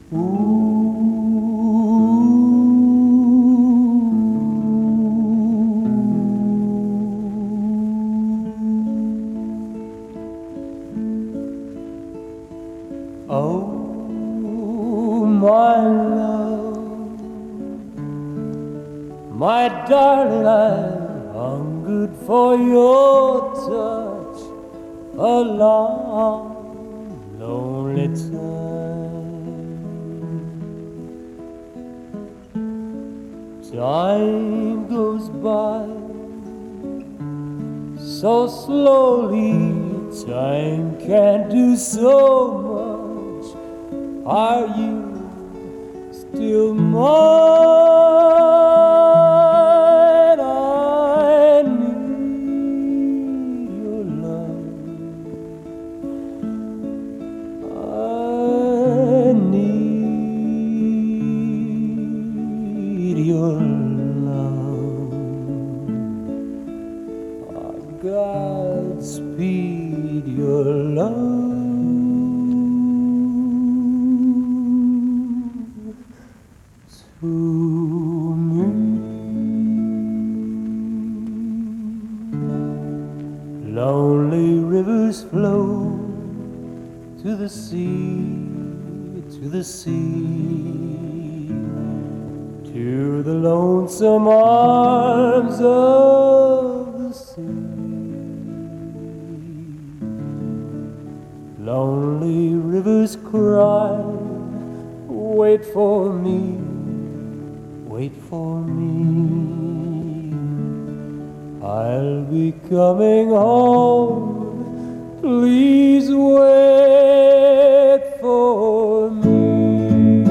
Oh, my love, my darling, I've hungered for your touch a long, lonely time. Time goes by so slowly, time can't do so much. Are you still mine? I need your love. I need your love. Godspeed your love to me. Lonely rivers flow to the sea, to the sea, to the lonesome arms of the sea. Lonely rivers cry, wait for me, wait for me. I'll be coming home, please wait for me.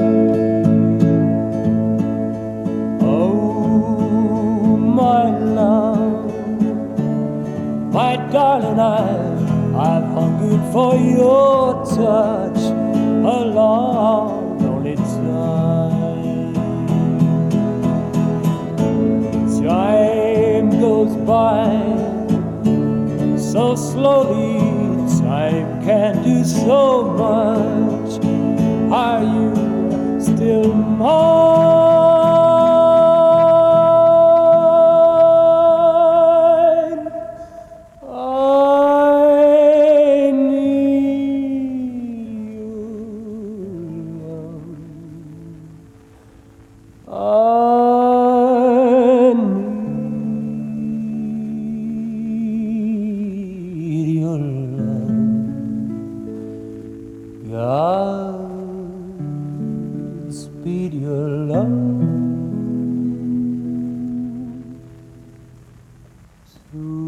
Oh, my love, my darling, I've hungered for your touch a long, lonely time. Time goes by so slowly, time can't do so much. Are you still mine? I need your love. Godspeed your love to